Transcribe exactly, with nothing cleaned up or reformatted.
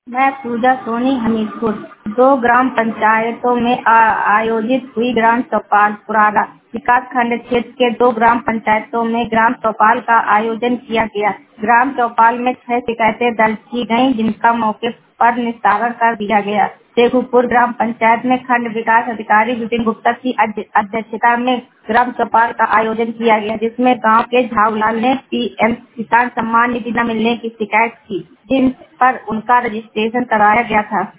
मैं पूजा सोनी हमीरपुर। दो ग्राम पंचायतों में आ, आयोजित हुई ग्राम चौपाल। पुराना विकासखंड क्षेत्र के दो ग्राम पंचायतों में ग्राम चौपाल का आयोजन किया गया। ग्राम चौपाल में छह शिकायतें दर्ज की गयी, जिनका मौके पर निस्तारण कर दिया गया। शेखुपुर ग्राम पंचायत में खंड विकास अधिकारी विपिन गुप्ता की अध्यक्षता में ग्राम चौपाल का आयोजन किया गया, जिसमें गांव के झाऊलाल ने पीएम किसान सम्मान निधि न मिलने की शिकायत की, जिन पर उनका रजिस्ट्रेशन कराया गया था।